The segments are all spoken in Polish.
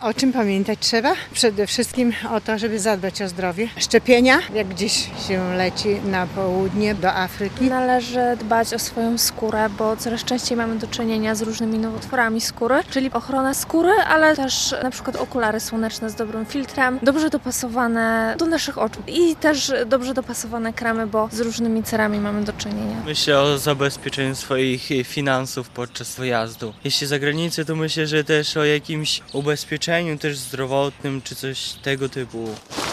O czym pamiętać trzeba? Przede wszystkim o to, żeby zadbać o zdrowie. Szczepienia, jak gdzieś się leci na południe do Afryki. Należy dbać o swoją skórę, bo coraz częściej mamy do czynienia z różnymi nowotworami skóry, czyli ochrona skóry, ale też na przykład okulary słoneczne z dobrym filtrem, dobrze dopasowane do naszych oczu i też dobrze dopasowane kremy, bo z różnymi cerami mamy do czynienia. Myślę o zabezpieczeniu swoich finansów podczas wyjazdu. Jeśli za granicę, to myślę, że też o jakimś ubezpieczeniu też zdrowotnym czy coś tego typu.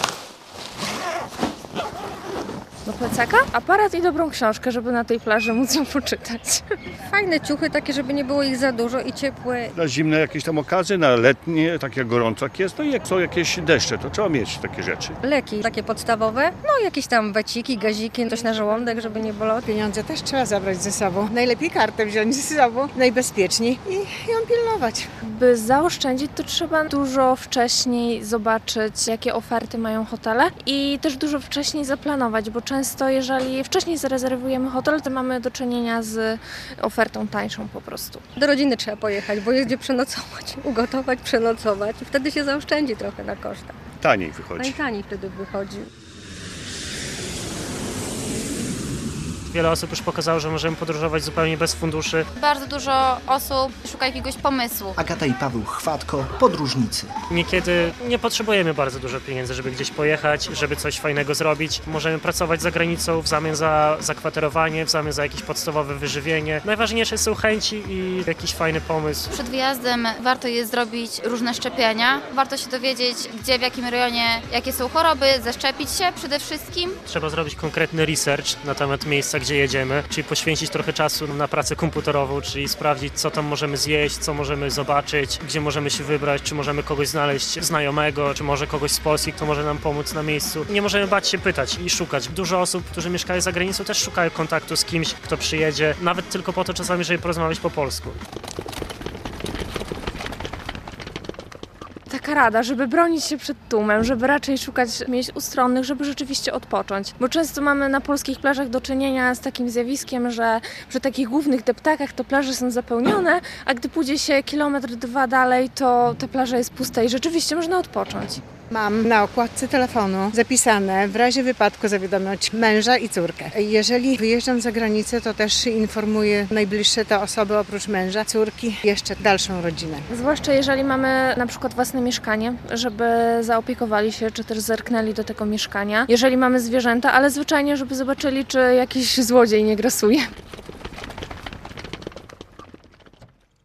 Do plecaka? Aparat i dobrą książkę, żeby na tej plaży móc ją poczytać. Fajne ciuchy takie, żeby nie było ich za dużo i ciepłe. Na zimne jakieś tam okazje, na letnie, tak jak gorąco jak jest, no i jak są jakieś deszcze, to trzeba mieć takie rzeczy. Leki takie podstawowe, no jakieś tam weciki, gaziki, coś na żołądek, żeby nie bolało. Pieniądze też trzeba zabrać ze sobą. Najlepiej kartę wziąć ze sobą, najbezpieczniej i ją pilnować. By zaoszczędzić, to trzeba dużo wcześniej zobaczyć, jakie oferty mają hotele i też dużo wcześniej zaplanować, bo często jeżeli wcześniej zarezerwujemy hotel, to mamy do czynienia z ofertą tańszą po prostu. Do rodziny trzeba pojechać, bo jest gdzie przenocować, ugotować, przenocować i wtedy się zaoszczędzi trochę na kosztach. Taniej wychodzi. Najtaniej wtedy wychodzi. Wiele osób już pokazało, że możemy podróżować zupełnie bez funduszy. Bardzo dużo osób szuka jakiegoś pomysłu. Agata i Paweł Chwatko, podróżnicy. Niekiedy nie potrzebujemy bardzo dużo pieniędzy, żeby gdzieś pojechać, żeby coś fajnego zrobić. Możemy pracować za granicą w zamian za zakwaterowanie, w zamian za jakieś podstawowe wyżywienie. Najważniejsze są chęci i jakiś fajny pomysł. Przed wyjazdem warto jest zrobić różne szczepienia. Warto się dowiedzieć, gdzie, w jakim rejonie, jakie są choroby, zaszczepić się przede wszystkim. Trzeba zrobić konkretny research na temat miejsca, gdzie jedziemy, czyli poświęcić trochę czasu na pracę komputerową, czyli sprawdzić, co tam możemy zjeść, co możemy zobaczyć, gdzie możemy się wybrać, czy możemy kogoś znaleźć znajomego, czy może kogoś z Polski, kto może nam pomóc na miejscu. Nie możemy bać się pytać i szukać. Dużo osób, którzy mieszkają za granicą, też szukają kontaktu z kimś, kto przyjedzie, nawet tylko po to czasami, żeby porozmawiać po polsku. Taka rada, żeby bronić się przed tłumem, żeby raczej szukać miejsc ustronnych, żeby rzeczywiście odpocząć. Bo często mamy na polskich plażach do czynienia z takim zjawiskiem, że przy takich głównych deptakach to plaże są zapełnione, a gdy pójdzie się kilometr, dwa dalej, to ta plaża jest pusta i rzeczywiście można odpocząć. Mam na okładce telefonu zapisane: w razie wypadku zawiadomić męża i córkę. Jeżeli wyjeżdżam za granicę, to też informuję najbliższe te osoby oprócz męża, córki, jeszcze dalszą rodzinę. Zwłaszcza jeżeli mamy na przykład własne mieszkanie, żeby zaopiekowali się, czy też zerknęli do tego mieszkania. Jeżeli mamy zwierzęta, ale zwyczajnie, żeby zobaczyli, czy jakiś złodziej nie grasuje.